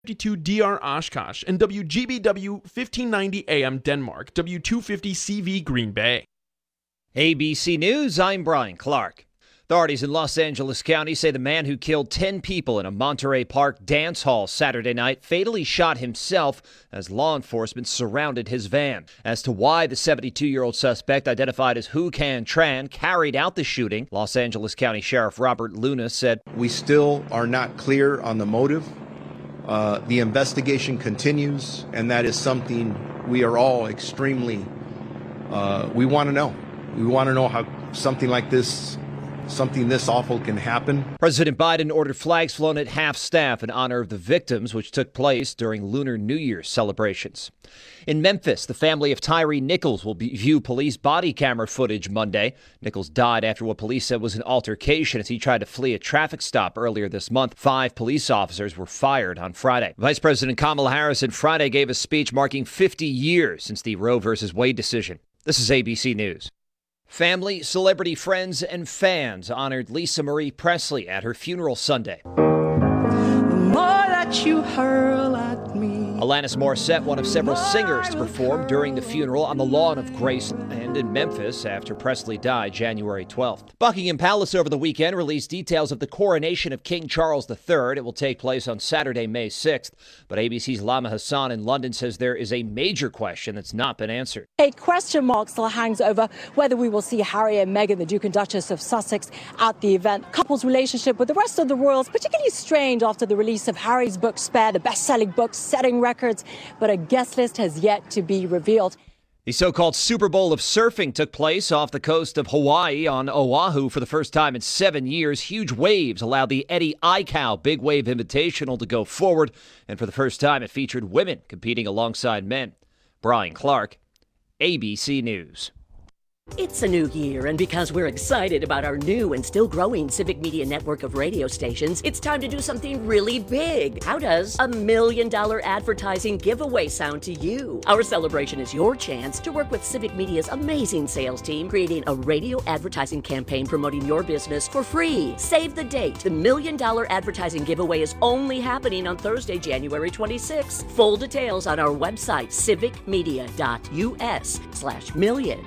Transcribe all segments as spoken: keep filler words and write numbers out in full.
fifty-two D R Oshkosh, and W G B W fifteen ninety A M Denmark, W two fifty C V Green Bay. A B C News, I'm Brian Clark. Authorities in Los Angeles County say the man who killed ten people in a Monterey Park dance hall Saturday night fatally shot himself as law enforcement surrounded his van. As to why the seventy-two-year-old suspect, identified as Hu Can Tran, carried out the shooting, Los Angeles County Sheriff Robert Luna said, "We still are not clear on the motive. Uh, the investigation continues, and that is something we are all extremely, uh, we want to know. We want to know how something like this Something this awful can happen." President Biden ordered flags flown at half-staff in honor of the victims, which took place during Lunar New Year's celebrations. In Memphis, the family of Tyree Nichols will be, view police body camera footage Monday. Nichols died after what police said was an altercation as he tried to flee a traffic stop earlier this month. Five police officers were fired on Friday. Vice President Kamala Harris on Friday gave a speech marking fifty years since the Roe versus Wade decision. This is A B C News. Family, celebrity friends, and fans honored Lisa Marie Presley at her funeral Sunday. The more that you hurl at me. Alanis Morissette, one of several singers to perform during the funeral on the lawn of Graceland in Memphis after Presley died January twelfth. Buckingham Palace over the weekend released details of the coronation of King Charles the Third. It will take place on Saturday, May sixth. But A B C's Lama Hassan in London says there is a major question that's not been answered. A question mark still hangs over whether we will see Harry and Meghan, the Duke and Duchess of Sussex, at the event. The couple's relationship with the rest of the royals particularly strained after the release of Harry's book Spare, the best-selling book setting records, but a guest list has yet to be revealed. The so-called Super Bowl of surfing took place off the coast of Hawaii on Oahu for the first time in seven years. Huge waves allowed the Eddie Aikau Big Wave Invitational to go forward, and for the first time it featured women competing alongside men. Brian Clark, A B C News. It's a new year, and because we're excited about our new and still growing Civic Media network of radio stations, it's time to do something really big. How does a million dollar advertising giveaway sound to you? Our celebration is your chance to work with Civic Media's amazing sales team, creating a radio advertising campaign promoting your business for free. Save the date. The million dollar advertising giveaway is only happening on Thursday, January twenty-sixth. Full details on our website, civicmedia.us slash million.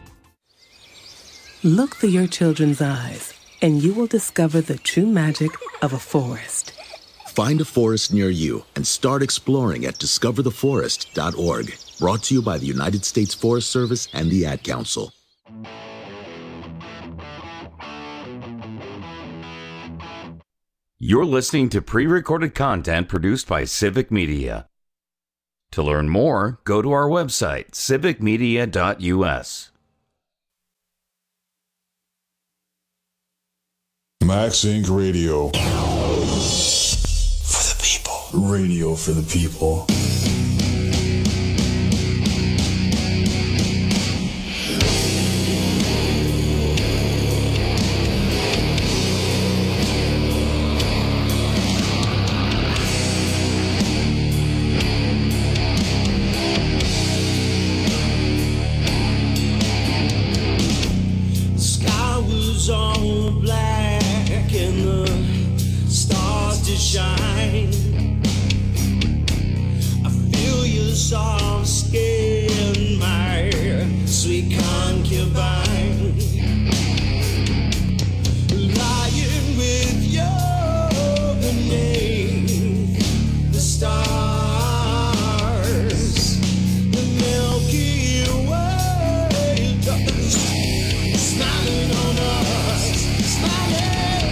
Look through your children's eyes, and you will discover the true magic of a forest. Find a forest near you and start exploring at discover the forest dot org. Brought to you by the United States Forest Service and the Ad Council. You're listening to pre-recorded content produced by Civic Media. To learn more, go to our website, civic media dot u s. Max Incorporated. Radio. For the people. Radio for the people. Sky was all black and the stars to shine. I feel your soft skin, my sweet concubine, lying with you beneath the stars, the Milky Way, smiling on us, smiling.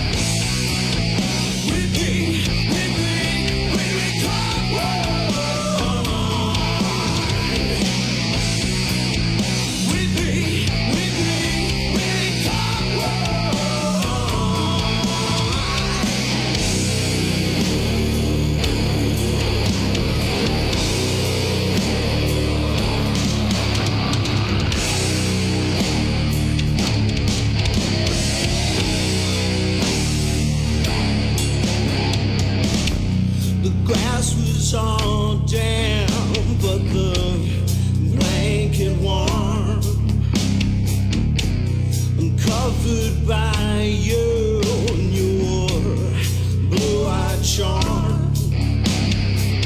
The grass was all damp, but the blanket warm, covered by you and your blue-eyed charm.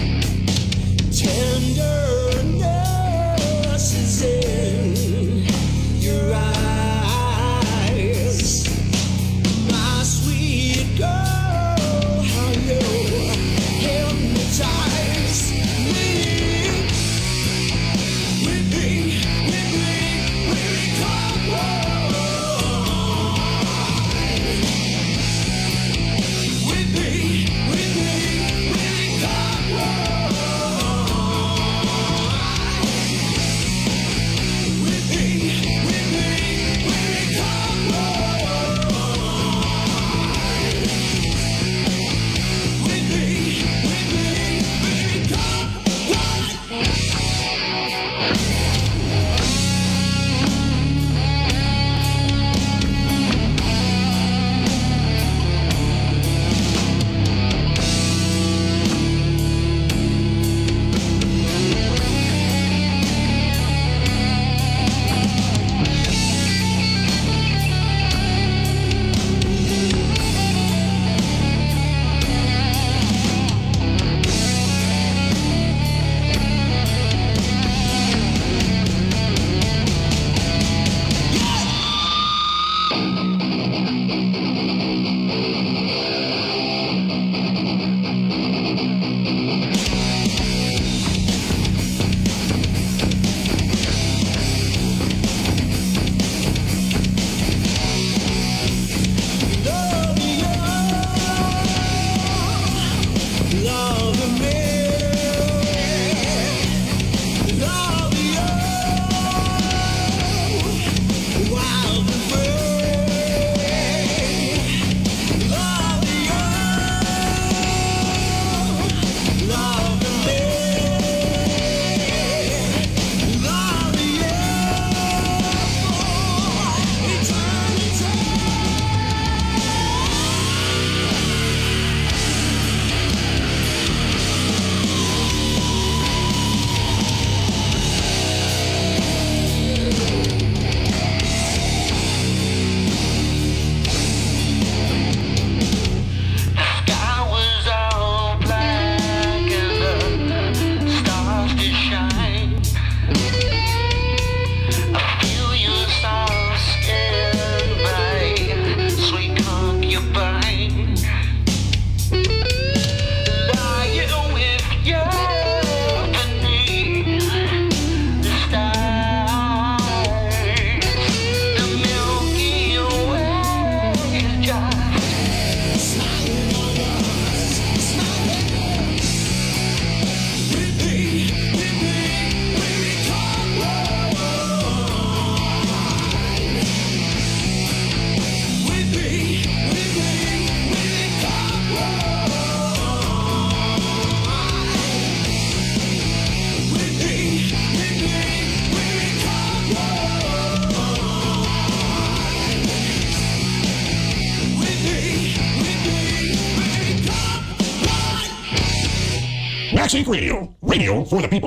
Max Inc Radio, radio for the people.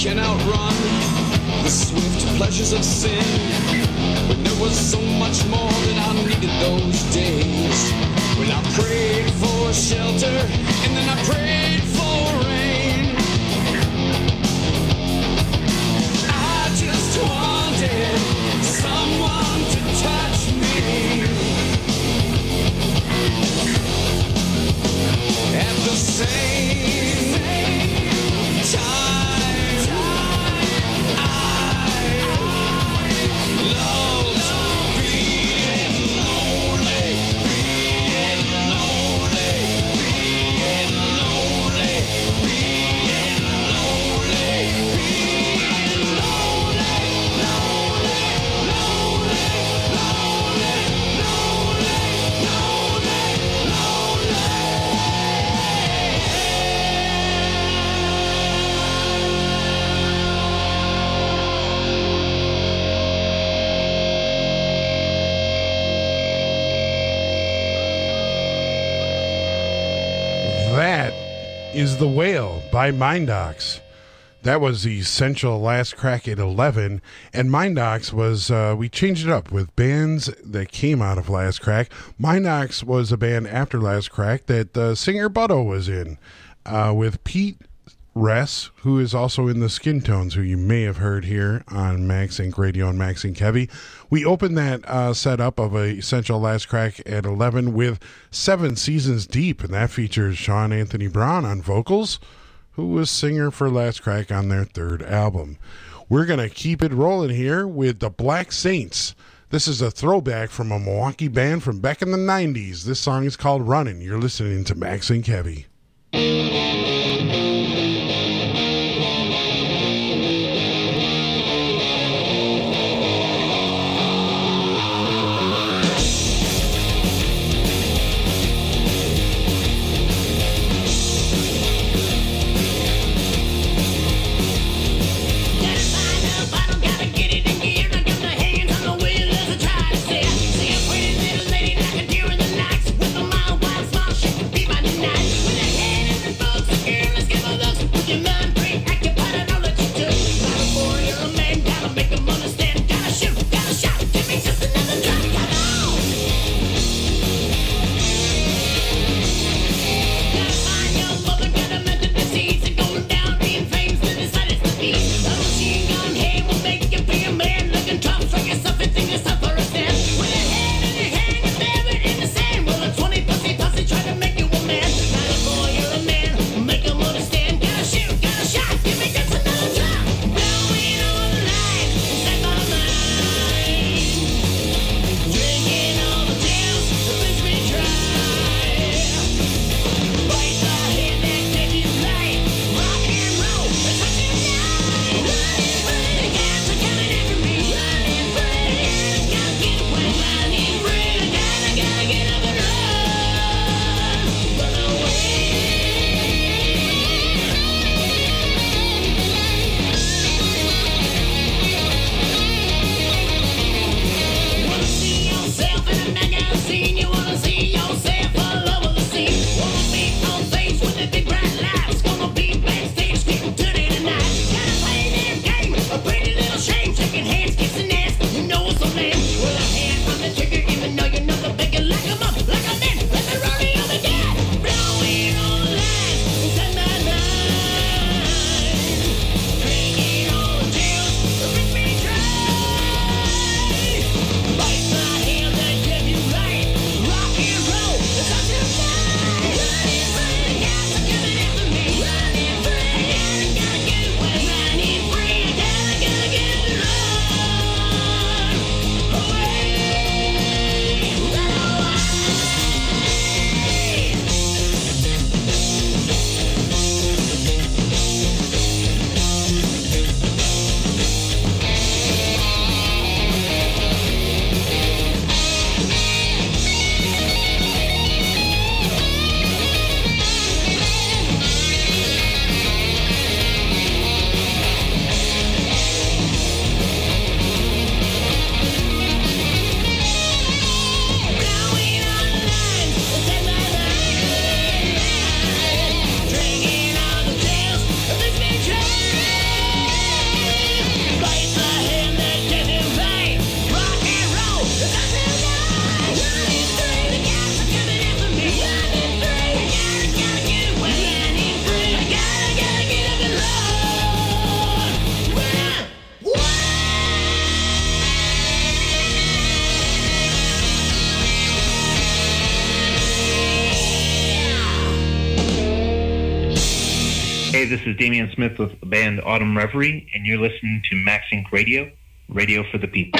can outrun the swift pleasures of sin. But there was so much more that I needed those days. When I prayed for shelter and then I prayed for rain. I just wanted someone to touch me. At the same time, I loved being lonely, being lonely, being lonely, being lonely, being lonely, lonely, lonely, lonely, lonely, lonely, That is The Whale by Mindox. That was the Essential Last Crack at eleven, and Mindox was, uh, we changed it up with bands that came out of Last Crack. Mindox was a band after Last Crack that uh, singer Butto was in, uh, with Pete Ress, who is also in the Skin Tones, who you may have heard here on Max Inc Radio and Max Inc Heavy. We opened that uh, setup of a Essential Last Crack at eleven with Seven Seasons Deep, and that features Sean Anthony Brown on vocals, who was singer for Last Crack on their third album. We're going to keep it rolling here with the Black Saints. This is a throwback from a Milwaukee band from back in the nineties. This song is called Runnin'. You're listening to Max Inc Heavy. See a pretty little lady like a deer in the night with a mild, wild smile, she can be my night. Hey, this is Damian Smith with the band Autumn Reverie, and you're listening to Max Inc Radio, radio for the people.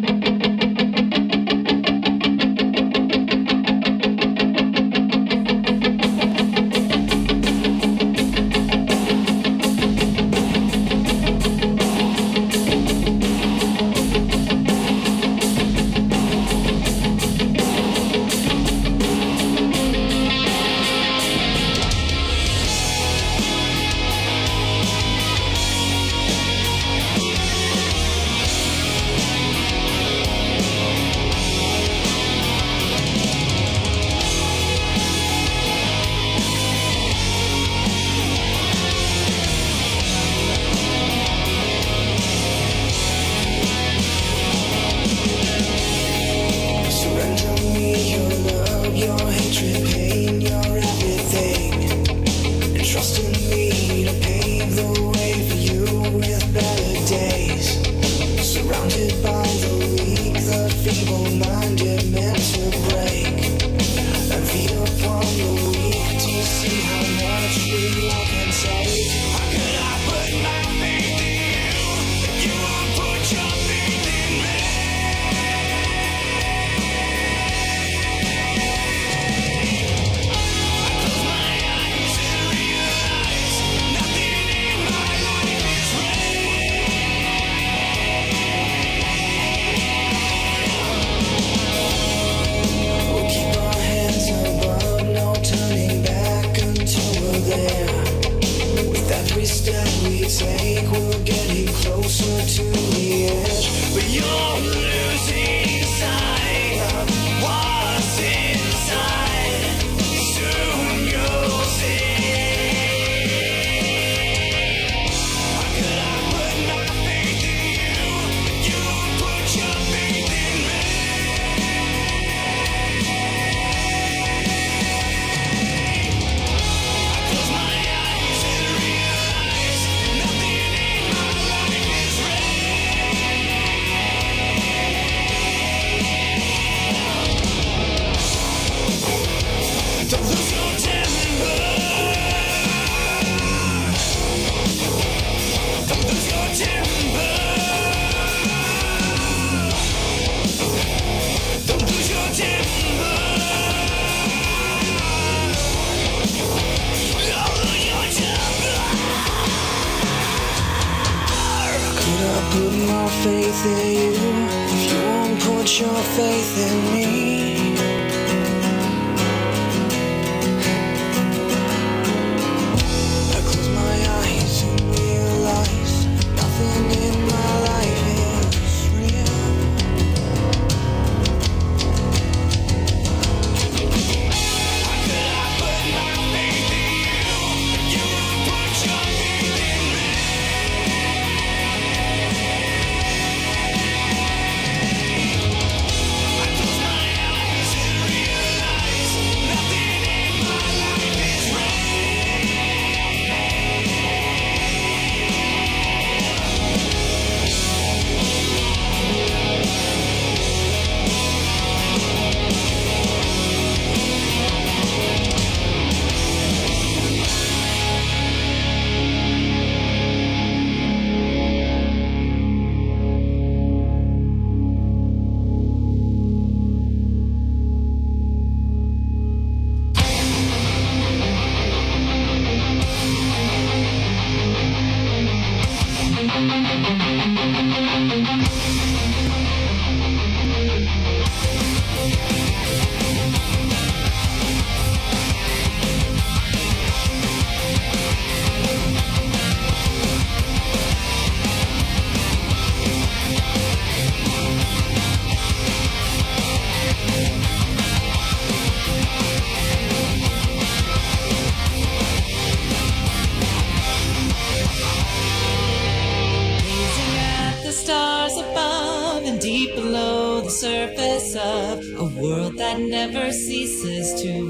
surface of a world that never ceases to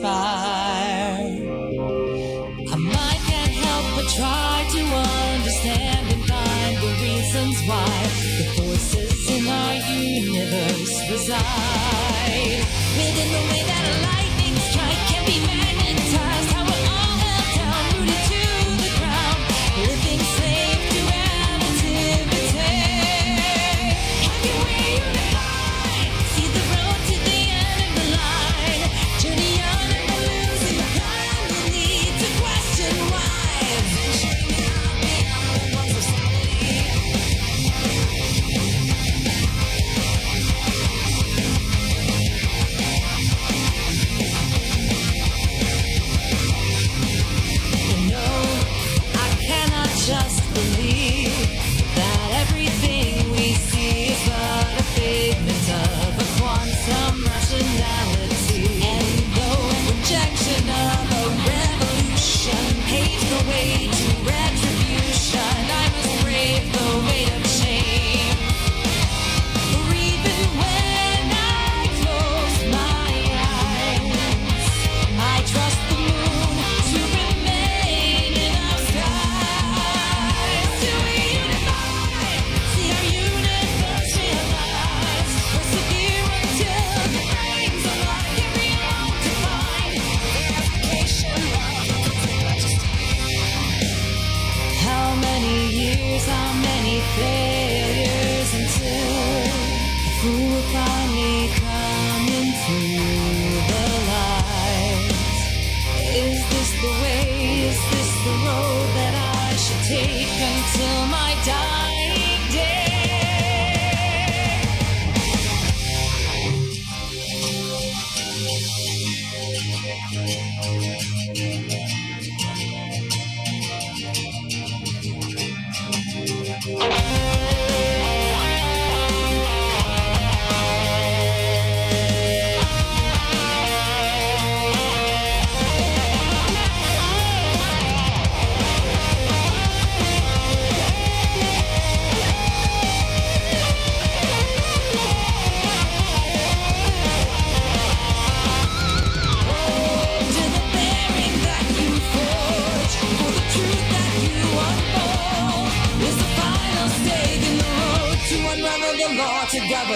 inspire. A mind can't help but try to understand and find the reasons why the forces in our universe reside. Within the way that a lightning strike can be magnetized, how we're all held down, rooted to the ground.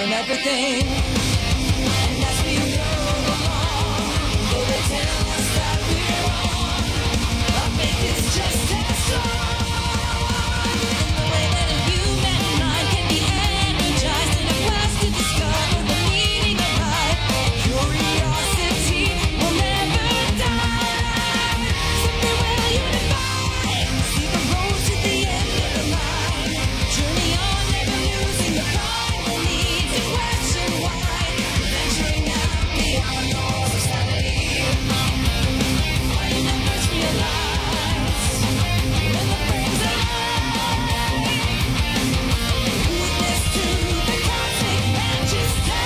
and everything. And as we roll along, though they tell us that we're wrong, our faith is just as strong. In the way that a human mind can be energized in a quest to discover the meaning of life, curiosity will never die. Someday we'll unify, see the road to the end of the line. Journey on, never losing the pride we need to question why. Venturing out beyond all society. Finding the first realize when the brains align. Witness to the cosmic majesty.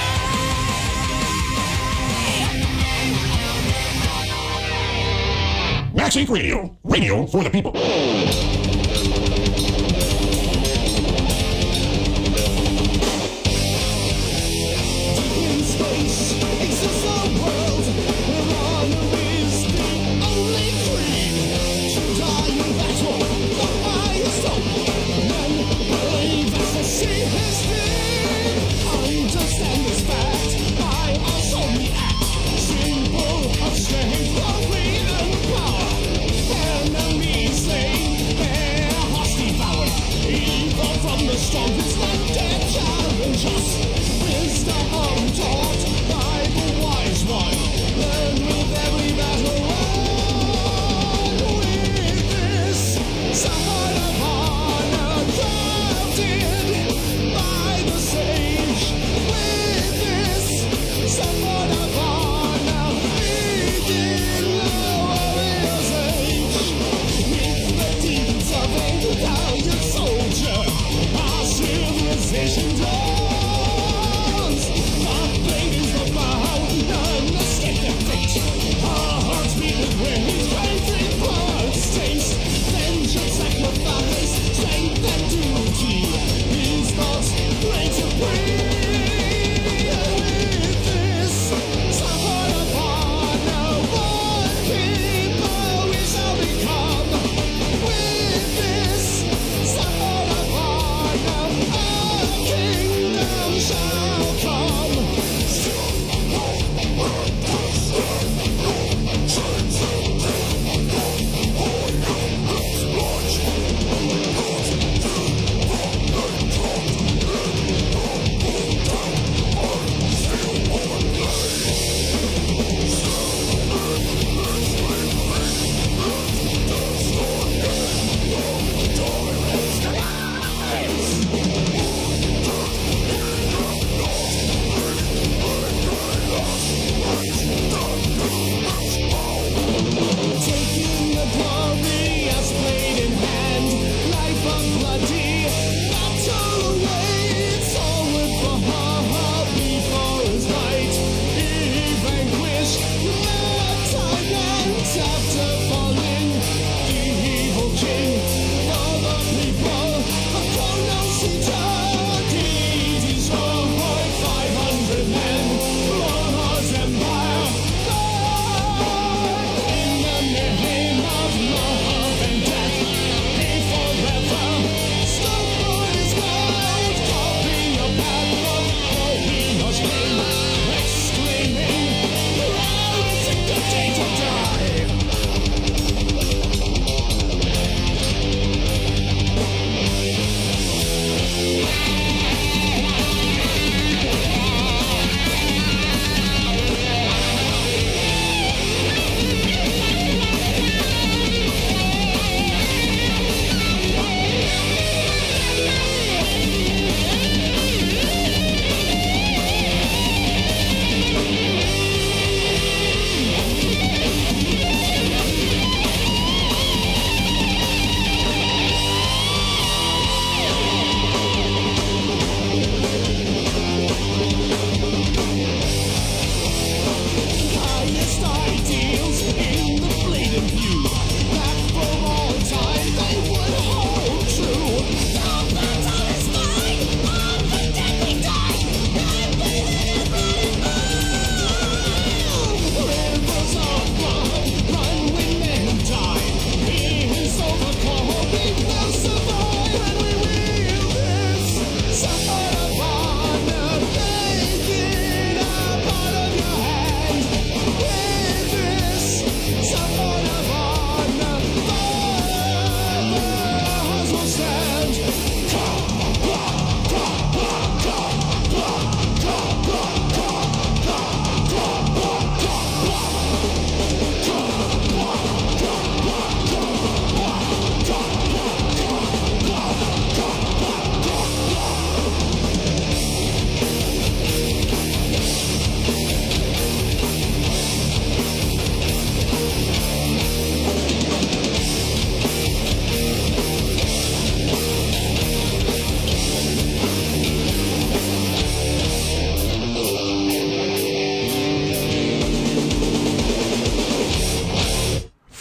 Max Inc Radio. Radio for the people. In space exists a world where honor is the only creed. To die in battle, the highest hope. Men believe as they see his deed. Understand this fact, I also react. Symbol of strength, of greed and power. Enemies slain,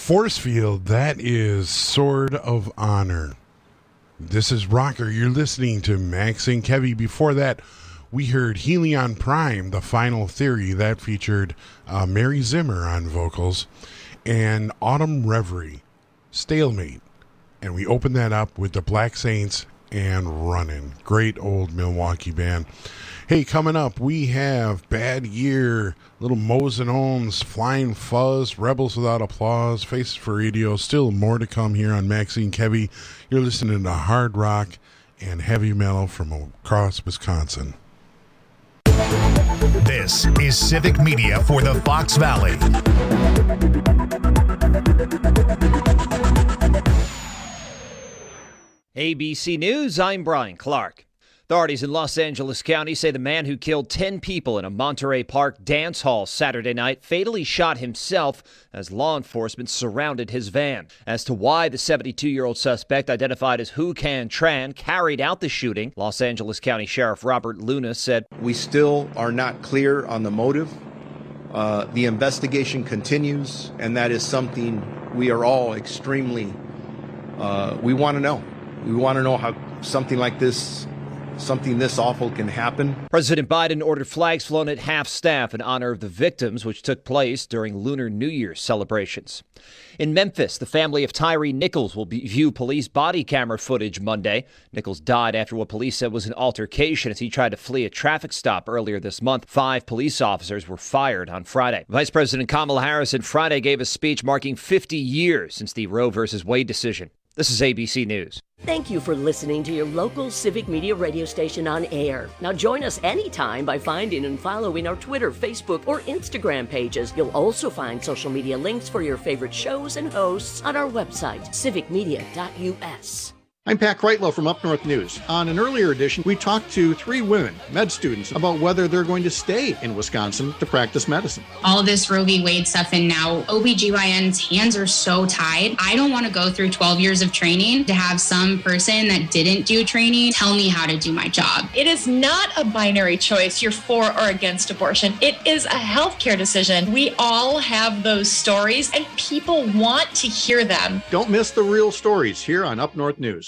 Force Field, that is Sword of Honor. This is Rocker. You're listening to Max and Kevy. Before that, we heard Helion Prime, The Final Theory. That featured uh, Mary Zimmer on vocals. And Autumn Reverie, Stalemate. And we opened that up with the Black Saints and Runnin'. Great old Milwaukee band. Hey, coming up, we have Bad Year, Little Mo's and Ohms, Flying Fuzz, Rebels Without Applause, Faces for Radio. Still more to come here on Maxine Kevy. You're listening to hard rock and heavy metal from across Wisconsin. This is Civic Media for the Fox Valley. A B C News, I'm Brian Clark. Authorities in Los Angeles County say the man who killed ten people in a Monterey Park dance hall Saturday night fatally shot himself as law enforcement surrounded his van. As to why the seventy-two-year-old suspect, identified as Hu Can Tran, carried out the shooting, Los Angeles County Sheriff Robert Luna said, "We still are not clear on the motive. Uh, the investigation continues, and that is something we are all extremely, uh, we want to know. We want to know how something like this Something this awful can happen." President Biden ordered flags flown at half-staff in honor of the victims, which took place during Lunar New Year celebrations. In Memphis, the family of Tyree Nichols will be, view police body camera footage Monday. Nichols died after what police said was an altercation as he tried to flee a traffic stop earlier this month. Five police officers were fired on Friday. Vice President Kamala Harris on Friday gave a speech marking fifty years since the Roe versus Wade decision. This is A B C News. Thank you for listening to your local Civic Media radio station on air. Now join us anytime by finding and following our Twitter, Facebook, or Instagram pages. You'll also find social media links for your favorite shows and hosts on our website, civic media dot U S. I'm Pat Kreitlow from Up North News. On an earlier edition, we talked to three women, med students, about whether they're going to stay in Wisconsin to practice medicine. All of this Roe v. Wade stuff, and now O B G Y N's hands are so tied. I don't want to go through twelve years of training to have some person that didn't do training tell me how to do my job. It is not a binary choice, you're for or against abortion. It is a healthcare decision. We all have those stories, and people want to hear them. Don't miss the real stories here on Up North News.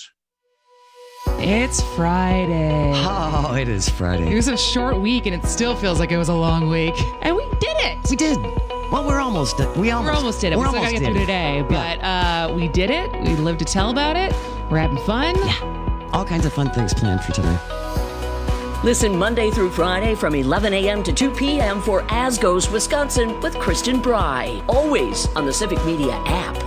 It's Friday. Oh, it is Friday. It was a short week, and it still feels like it was a long week. And we did it. We did. Well, we're almost did. We almost, we're almost did it. We're we still got to get through it. today, but uh, we did it. We lived to tell about it. We're having fun. Yeah. All kinds of fun things planned for today. Listen Monday through Friday from eleven a.m. to two p.m. for As Goes Wisconsin with Kristen Bry. Always on the Civic Media app.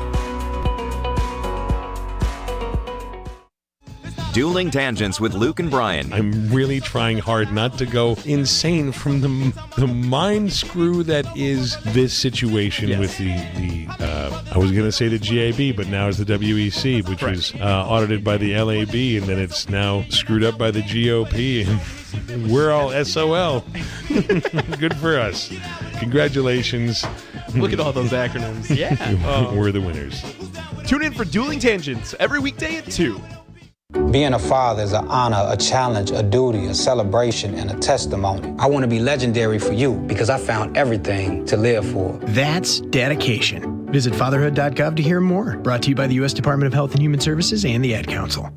Dueling Tangents with Luke and Brian. I'm really trying hard not to go insane from the the mind screw that is this situation yes. with the, the uh, I was going to say the G A B, but now it's the W E C, which right. was uh, audited by the L A B, and then it's now screwed up by the G O P, and we're all S O L. Good for us. Congratulations. Look at all those acronyms. Yeah. uh, we're the winners. Tune in for Dueling Tangents every weekday at two. Being a father is an honor, a challenge, a duty, a celebration, and a testimony. I want to be legendary for you because I found everything to live for. That's dedication. Visit fatherhood dot gov to hear more. Brought to you by the U S Department of Health and Human Services and the Ad Council.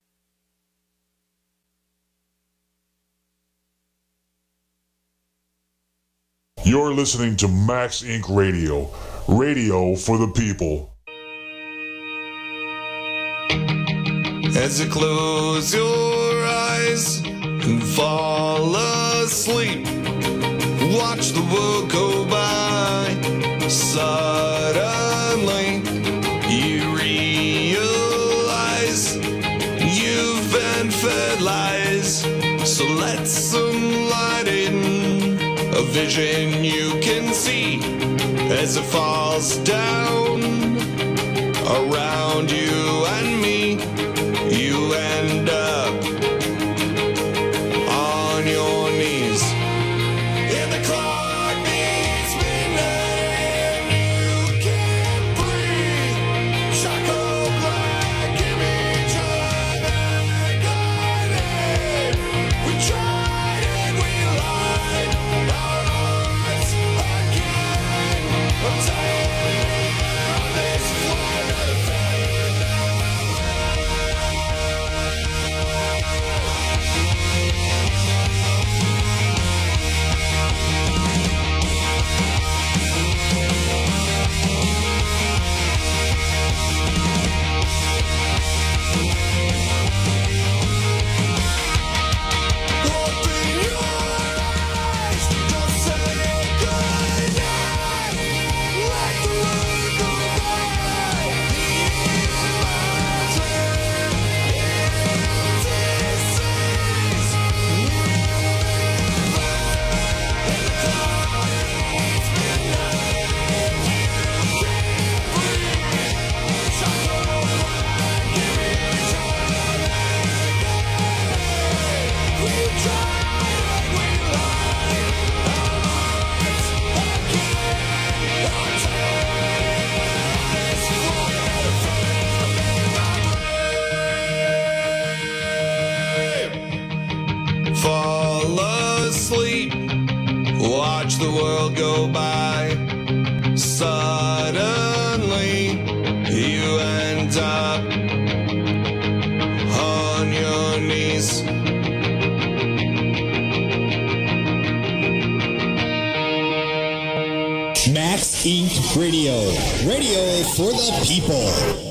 You're listening to Max Incorporated. Radio. Radio for the people. As you close your eyes and fall asleep, watch the world go by. Suddenly, you realize you've been fed lies. So let some light in, a vision you can see as it falls down around you and me. You end up on your knees. And the clock beats midnight and you can't breathe. Charcoal black image of agony. We tried and we lied our hearts again. I'm tired of this go by. Suddenly, you end up on your knees. Max Incorporated. Radio. Radio for the people.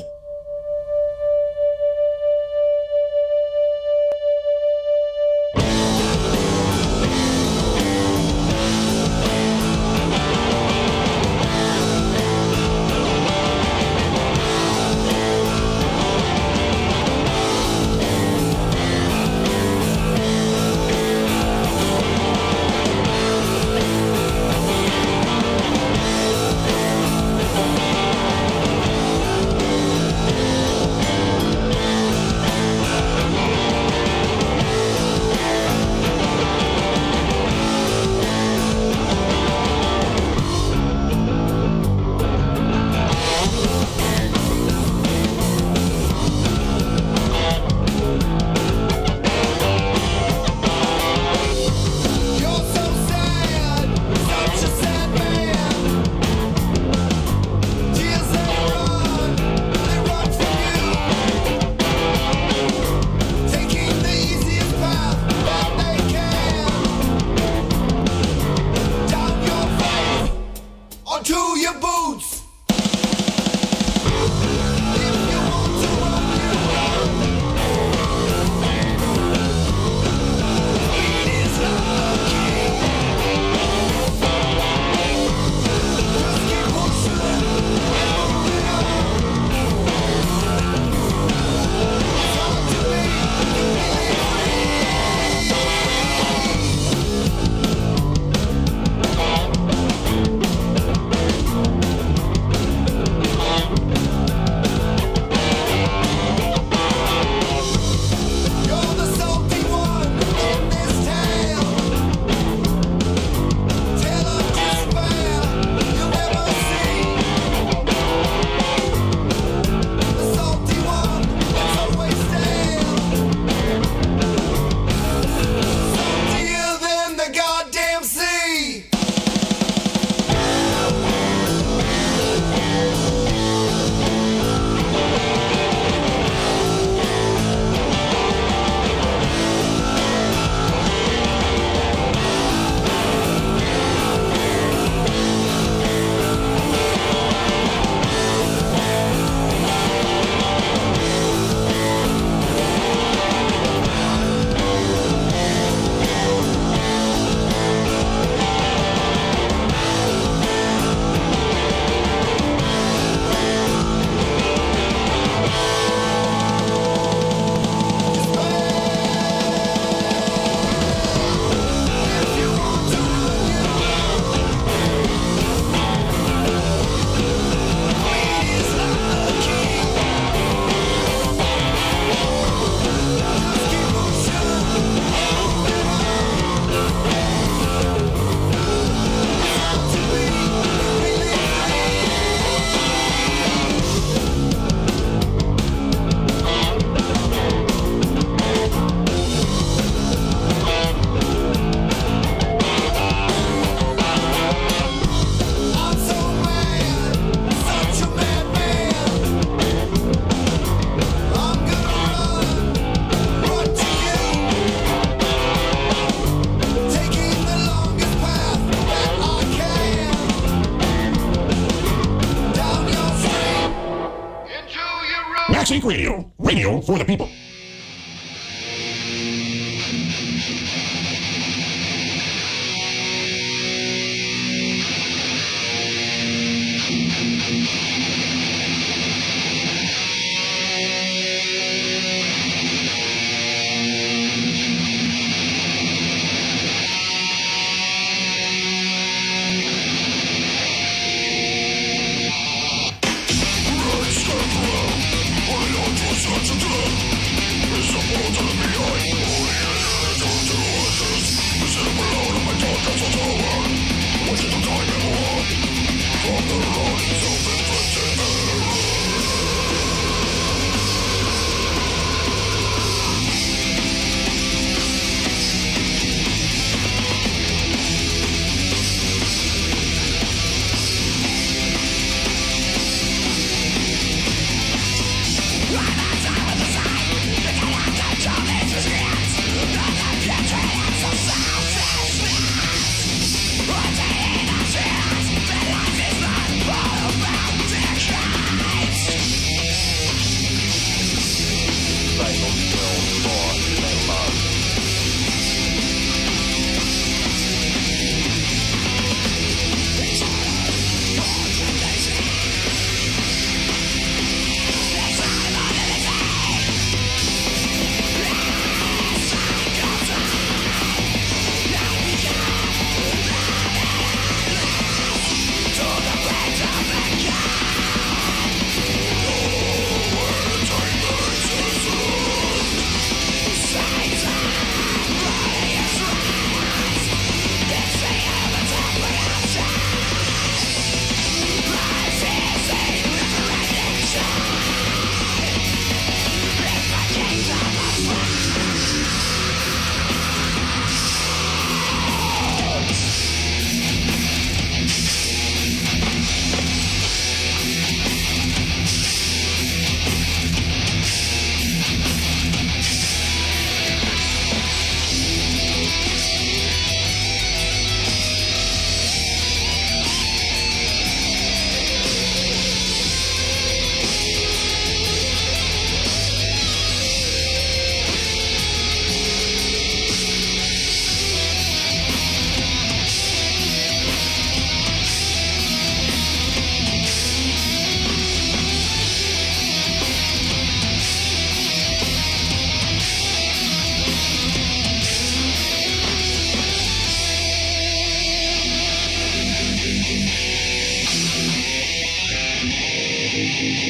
Max Inc Radio. Radio for the people. From the road, so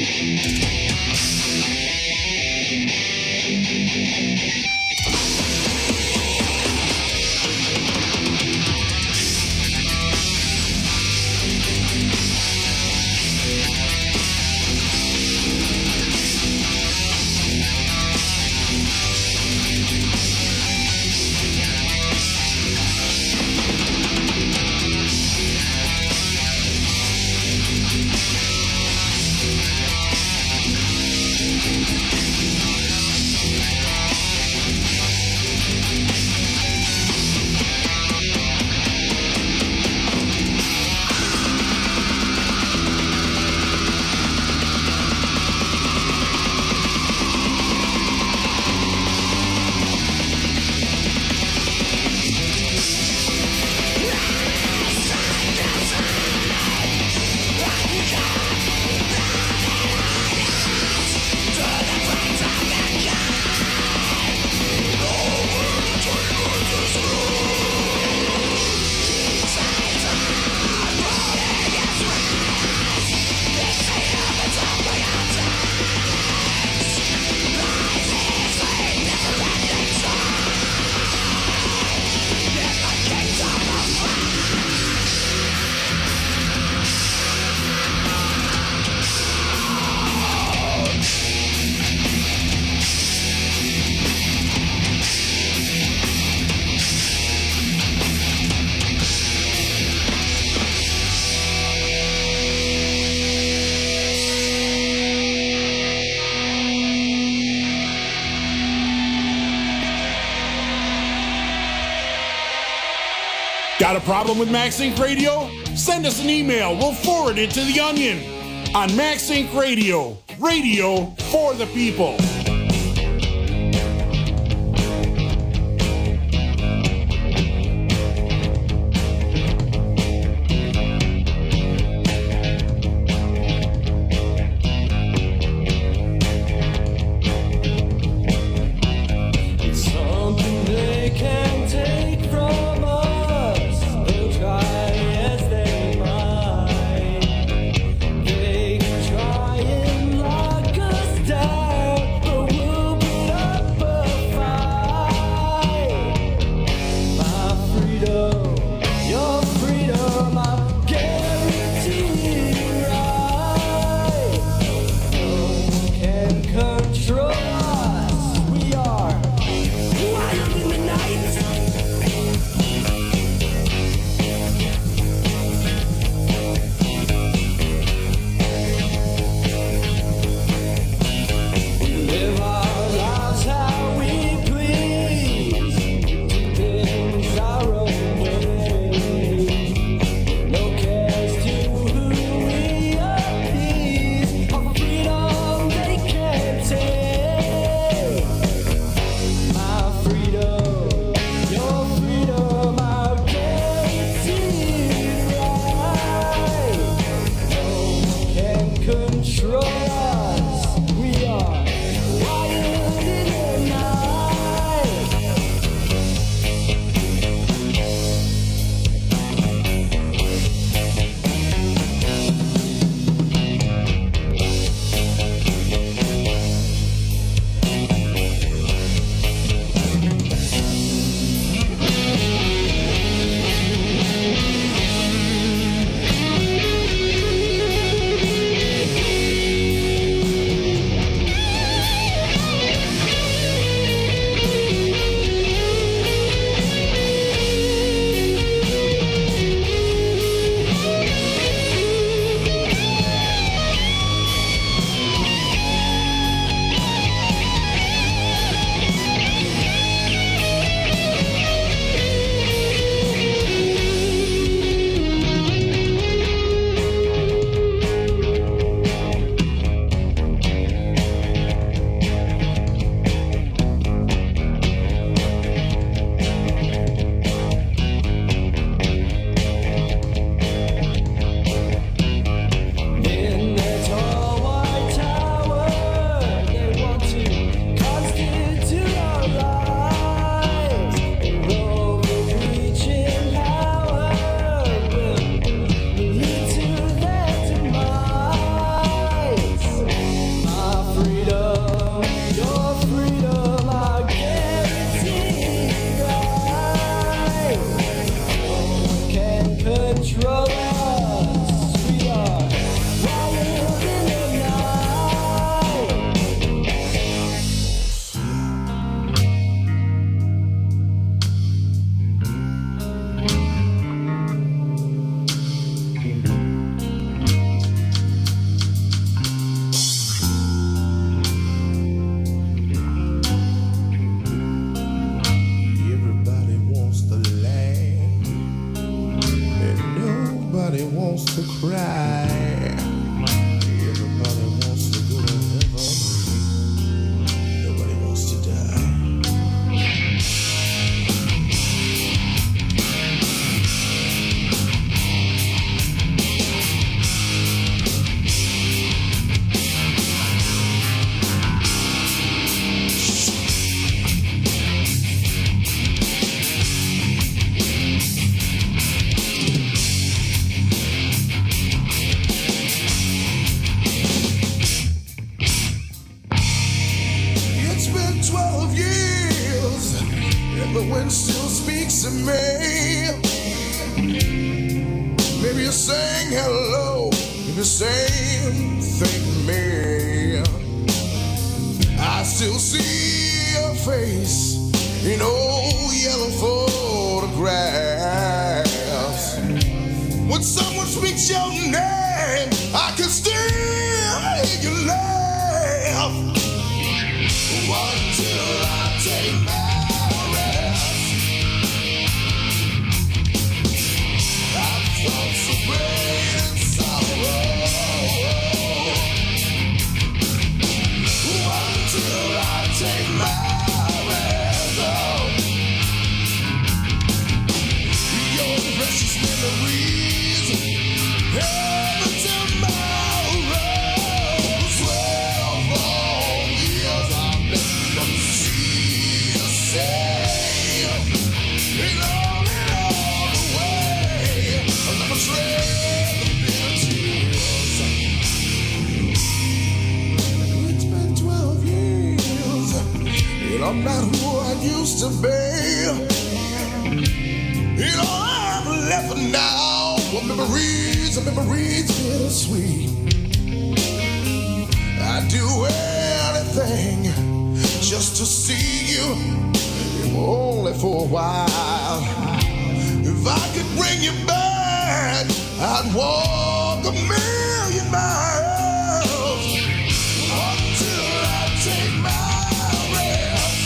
Got a problem with Max Inc Radio? Send us an email. We'll forward it to The Onion on Max Inc Radio. Radio for the people. Try and lock us down. die. Everybody wants to go to heaven. Nobody wants to die. It's been twelve years, and the wind still speaks to me. Maybe you're saying hello, maybe you're saying thank me. I still see your face in old yellow photographs. When someone speaks your name, I can still hear you laugh. Until I take my rest, I've felt so great and sorrow. Until I take my rest, oh. Your precious memories heaven tomorrow. Twelve long years I've been from sea to sea, and on and all the way, I'll never tread the bitter tears. It's been twelve years, and I'm not who I used to be. You know I'm left now with memories, memories bittersweet. I'd do anything just to see you, only for a while. If I could bring you back, I'd walk a million miles until I take my rest.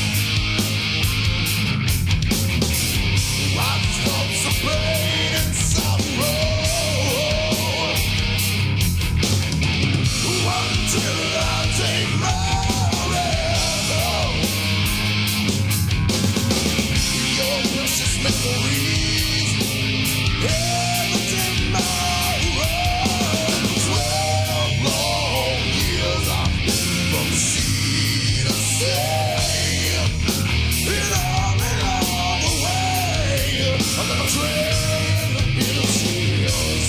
My thoughts of pain and sorrow. Until I take my rest, oh. Your precious memories heaven tomorrow. Twelve long years I've been from sea to sea, and on and all the way, I'll never tread the bitter tears.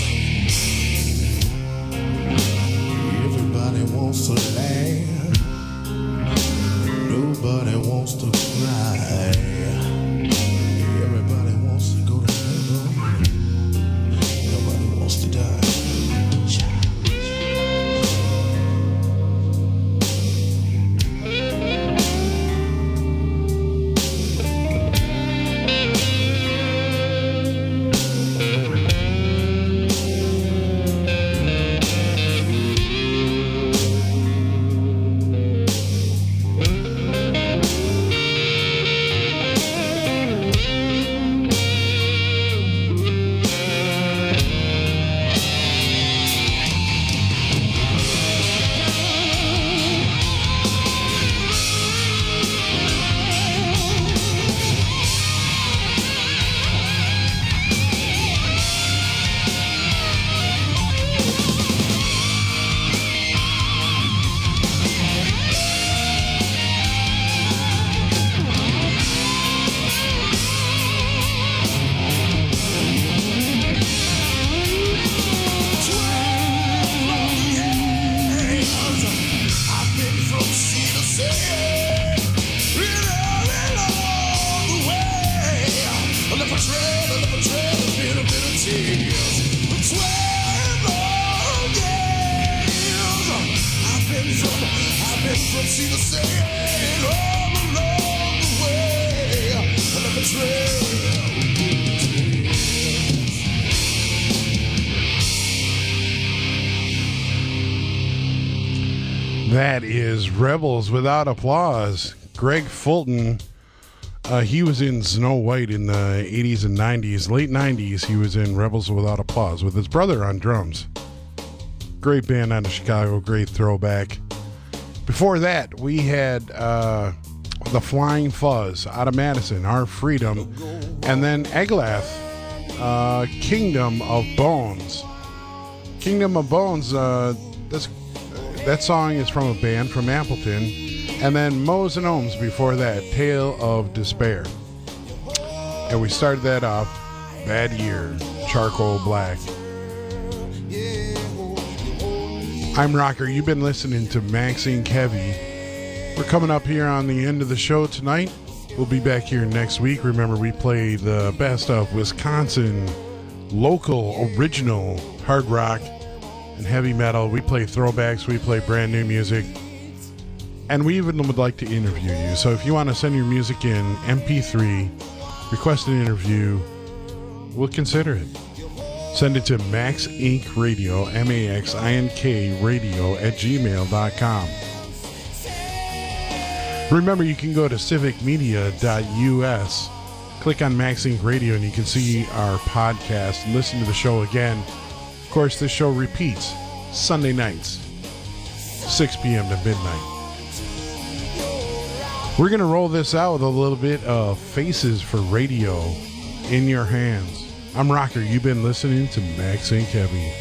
Everybody wants to laugh, nobody wants to cry. Everybody wants to go to heaven, nobody wants to die. That is Rebels Without Applause. Greg Fulton, uh, he was in Snow White in the eighties and nineties. Late nineties, he was in Rebels Without Applause with his brother on drums. Great band out of Chicago, great throwback. Before that, we had uh, the Flying Fuzz out of Madison, Our Freedom, and then Eglath, uh, Kingdom of Bones. Kingdom of Bones, uh, this, that song is from a band from Appleton. And then Moes and Ohms before that, Tale of Despair. And we started that off, Bad Year, Charcoal Black. I'm Rocker. You've been listening to Max Inc Heavy. We're coming up here on the end of the show tonight. We'll be back here next week. Remember, we play the best of Wisconsin local, original hard rock and heavy metal. We play throwbacks. We play brand new music. And we even would like to interview you. So if you want to send your music in, M P three, request an interview, we'll consider it. Send it to Max Inc Radio, M A X I N K radio at gmail dot com. Remember, you can go to civic media dot U S, click on Max Inc Radio, and you can see our podcast and listen to the show again. Of course, this show repeats Sunday nights, six p.m. to midnight. We're going to roll this out with a little bit of Faces for Radio, In Your Hands. I'm Rocker. You've been listening to Max Inc Heavy.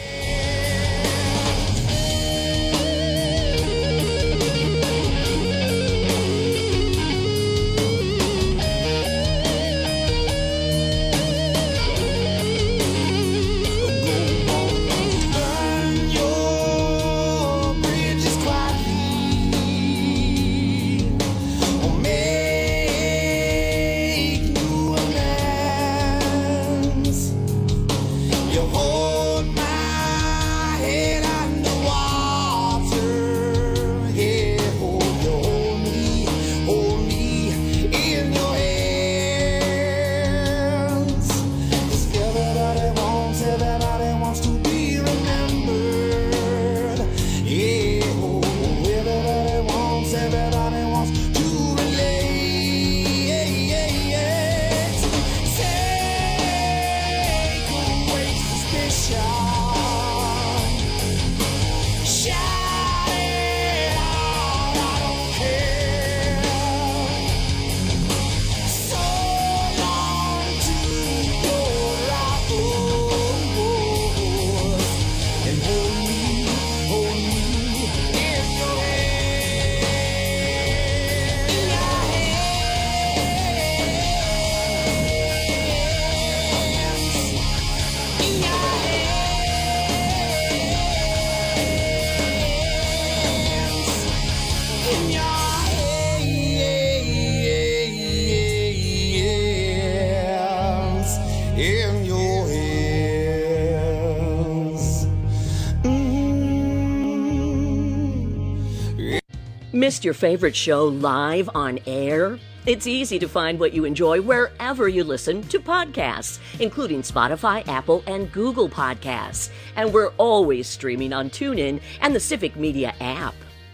Missed your favorite show live on air? It's easy to find what you enjoy wherever you listen to podcasts, including Spotify, Apple, and Google Podcasts. And we're always streaming on TuneIn and the Civic Media app.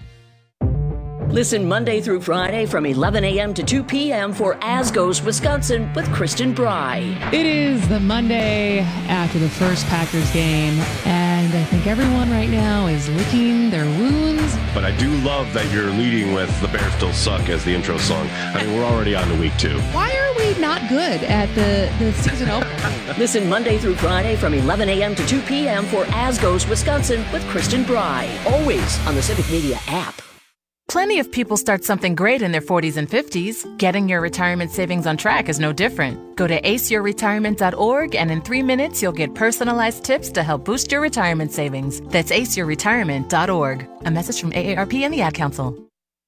Listen Monday through Friday from eleven a.m. to two p.m. for As Goes Wisconsin with Kristen Bry. It is the Monday after the first Packers game, and I think everyone right now is licking their wounds. But I do love that you're leading with The Bears Still Suck as the intro song. I mean, we're already on to week two. Why are we not good at the, the season opener? Listen Monday through Friday from eleven a.m. to two p.m. for As Goes Wisconsin with Kristen Bry. Always on the Civic Media app. Plenty of people start something great in their forties and fifties. Getting your retirement savings on track is no different. Go to ace your retirement dot org and in three minutes you'll get personalized tips to help boost your retirement savings. That's ace your retirement dot org. A message from A A R P and the Ad Council.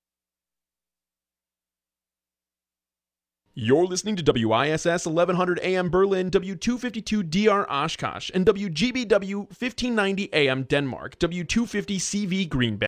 You're listening to W I S S eleven hundred A M Berlin, W two fifty-two D R Oshkosh, and W G B W fifteen ninety A M Denmark, W two fifty C V Green Bay.